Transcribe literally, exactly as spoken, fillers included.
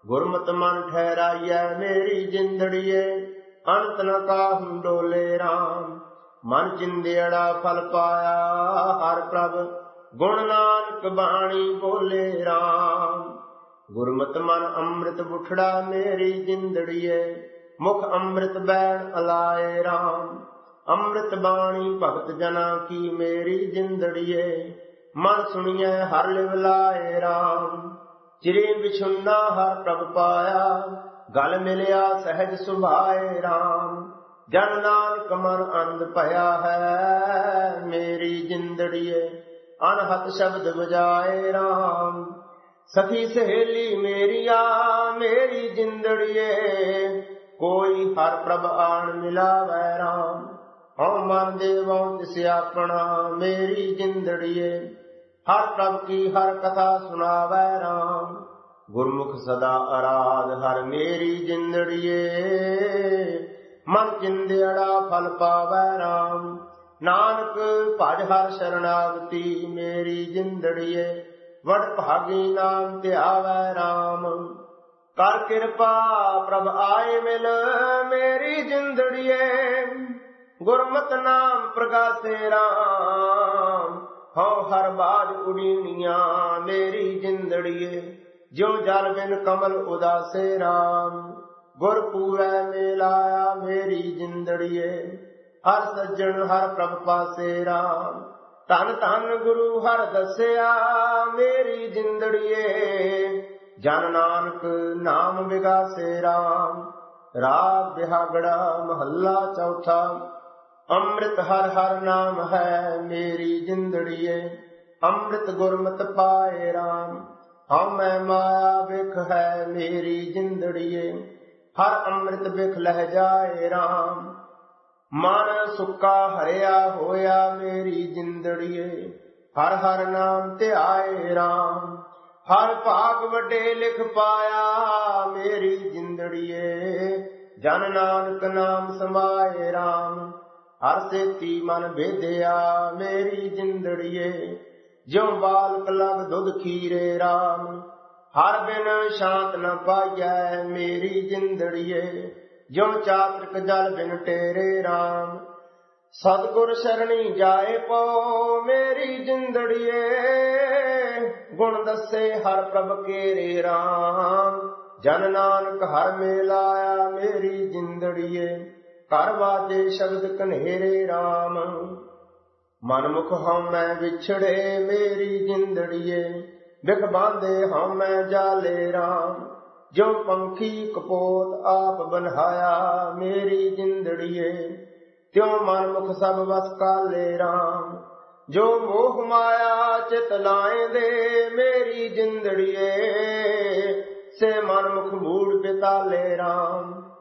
ਗੁਰਮਤਿ ਮਨ ਠਹਿਰਾਈਐ ਮੇਰੀ ਜਿੰਦੜੀਏ, ਅੰਤ ਨ ਕਾਹੂ ਡੋਲੇ ਰਾਮ। ਮਨ ਚਿੰਦਿਆੜਾ ਫਲ ਪਾਇਆ ਹਰਿ ਪ੍ਰਭ, ਗੁਣ ਨਾਨਕ ਬਾਣੀ ਬੋਲੇ ਰਾਮ। ਗੁਰਮਤਿ ਮਨ ਅੰਮ੍ਰਿਤ ਬੁਠੜਾ ਮੇਰੀ ਜਿੰਦੜੀਏ, ਮੁਖ ਅੰਮ੍ਰਿਤ ਬੈਣ ਅਲਾਏ ਰਾਮ। ਅੰਮ੍ਰਿਤ ਬਾਣੀ ਭਗਤ ਜਨਾ ਕੀ ਮੇਰੀ ਜਿੰਦੜੀਏ, ਮਨ ਸੁਣੀਐ ਹਰਿ ਲਿਵ ਲਾਏ ਰਾਮ। ਚਿਰੇ ਵਿਛੁੰਨਾ ਹਰਿ ਪ੍ਰਭ ਪਾਇਆ, ਗਲ ਮਿਲਿਆ ਸਹਿਜ ਸੁਭਾਏ ਰਾਮ। ਜਨ ਨਾਨਕ ਮਨ ਆਨੰਦ ਭਇਆ ਹੈ ਮੇਰੀ ਜਿੰਦੜੀਏ, ਅਨਹਤ ਸ਼ਬਦ ਬਜਾਏ ਰਾਮ। ਸਖੀ ਸਹੇਲੀ ਮੇਰੀਆ ਮੇਰੀ ਜਿੰਦੜੀਏ, ਕੋਈ ਹਰਿ ਪ੍ਰਭ ਆਣ ਮਿਲਾਵੈ ਰਾਮ। ਹਉ ਮਨ ਦੇਵਉ ਤਿਸ ਆਪਣਾ ਮੇਰੀ ਜਿੰਦੜੀਏ, ਹਰਿ ਪ੍ਰਭ ਕੀ ਹਰਿ ਕਥਾ ਸੁਣਾਵੈ ਰਾਮ। ਗੁਰਮੁਖ ਸਦਾ ਅਰਾਧ ਹਰਿ ਮੇਰੀ ਜਿੰਦੜੀਏ, ਮਨ ਚਿੰਦਿਆੜਾ ਫਲ ਪਾਵੈ ਰਾਮ। ਨਾਨਕ ਭਜ ਹਰਿ ਸ਼ਰਨਾਗਤੀ ਮੇਰੀ ਜਿੰਦੜੀਏ, ਵਡ ਭਾਗੀ ਨਾਮ ਧਿਆਵੈ ਰਾਮ। ਕਰ ਕਿਰਪਾ ਪ੍ਰਭ ਆਏ ਮਿਲ ਮੇਰੀ ਜਿੰਦੜੀਏ, ਗੁਰਮਤਿ ਨਾਮ ਪ੍ਰਗਾਸੇ ਰਾਮ। ਹਉ ਹਰ ਬਾਜ ਉਡੀਣੀਆਂ ਮੇਰੀ ਜਿੰਦੜੀਏ, ਜਿਉ ਜਲ ਬਿਨ ਕਮਲ ਉਦਾਸੇ ਰਾਮ। ਗੁਰ ਪੂਰੈ ਮੇਲਾਇਆ ਮੇਰੀ ਜਿੰਦੜੀਏ, ਹਰ ਸੱਜਣ ਹਰ ਪ੍ਰਭ ਪਾਸੇ ਰਾਮ। ਧਨ ਧਨ ਗੁਰੂ ਹਰਿ ਦੱਸਿਆ ਮੇਰੀ ਜਿੰਦੜੀਏ, ਜਨ ਨਾਨਕ ਨਾਮ ਵਿਗਾਸੇ ਰਾਮ। ਰਾਗ ਬਿਹਾਗੜਾ ਮਹੱਲਾ ਚੌਥਾ। ਅੰਮ੍ਰਿਤ ਹਰਿ ਹਰਿ ਨਾਮ ਹੈ ਮੇਰੀ ਜਿੰਦੜੀਏ, ਅੰਮ੍ਰਿਤ ਗੁਰਮਤਿ ਪਾਏ ਰਾਮ। ਹਉ ਮੈਂ ਮਾਇਆ ਬਿਖ ਹੈ ਮੇਰੀ ਜਿੰਦੜੀਏ, ਹਰਿ ਅੰਮ੍ਰਿਤ ਬਿਖ ਲਹਿ ਜਾਏ ਰਾਮ। ਮਨ ਸੁੱਕਾ ਹਰਿਆ ਹੋਇਆ ਮੇਰੀ ਜਿੰਦੜੀਏ, ਹਰਿ ਹਰਿ ਨਾਮ ਧਿਆਏ ਰਾਮ। ਹਰਿ ਭਾਗ ਵੱਡੇ ਲਿਖ ਪਾਇਆ ਮੇਰੀ ਜਿੰਦੜੀਏ, ਜਨ ਨਾਨਕ ਨਾਮ ਸਮਾਏ ਰਾਮ। ਹਰਿ ਸੇਤੀ ਮਨ ਭੇਦਿਆ ਮੇਰੀ ਜਿੰਦੜੀਏ, ਜਿਉ ਬਾਲਕ ਲਗ ਦੁੱਧ ਖੀਰੇ ਰਾਮ। ਹਰਿ ਬਿਨ ਸ਼ਾਂਤ ਨ ਪਾਈਐ ਮੇਰੀ ਜਿੰਦੜੀਏ, ਜਿਉ ਚਾਤ੍ਰਿਕ ਜਲ ਬਿਨ ਟੇਰੇ ਰਾਮ। ਸਤਿਗੁਰ ਸ਼ਰਣੀ ਜਾਏ ਪਉ ਮੇਰੀ ਜਿੰਦੜੀਏ, ਗੁਣ ਦੱਸੇ ਹਰਿ ਪ੍ਰਭ ਕੇਰੇ ਰਾਮ। ਜਨ ਨਾਨਕ ਹਰਿ ਮੇਲਾਇਆ ਮੇਰੀ ਜਿੰਦੜੀਏ, ਘਰ ਵਾਜੇ ਸ਼ਬਦ ਕਨੇਰੇ ਰਾਮ। ਮਨਮੁਖ ਹਉ ਮੈਂ ਵਿਛੜੇ ਮੇਰੀ ਜਿੰਦੜੀਏ, ਬਿਖ ਬਾਂਧੇ ਹਉ ਮੈਂ ਜਾਲੇ ਰਾਮ। ਜੋ ਪੰਖੀ ਕਪੋਤ ਆਪ ਬਨਹਾਇਆ ਮੇਰੀ ਜਿੰਦੜੀਏ, ਤਿਉ ਮਨਮੁਖ ਸਭ ਵਸ ਕਾਲੇ ਰਾਮ। ਜੋ ਮੋਹ ਮਾਇਆ ਚਿਤ ਲਾਇਂਦੇ ਮੇਰੀ ਜਿੰਦੜੀਏ, ਸੇ ਮਨਮੁਖ ਮੂੜ ਬਿਤਾਲੇ ਰਾਮ।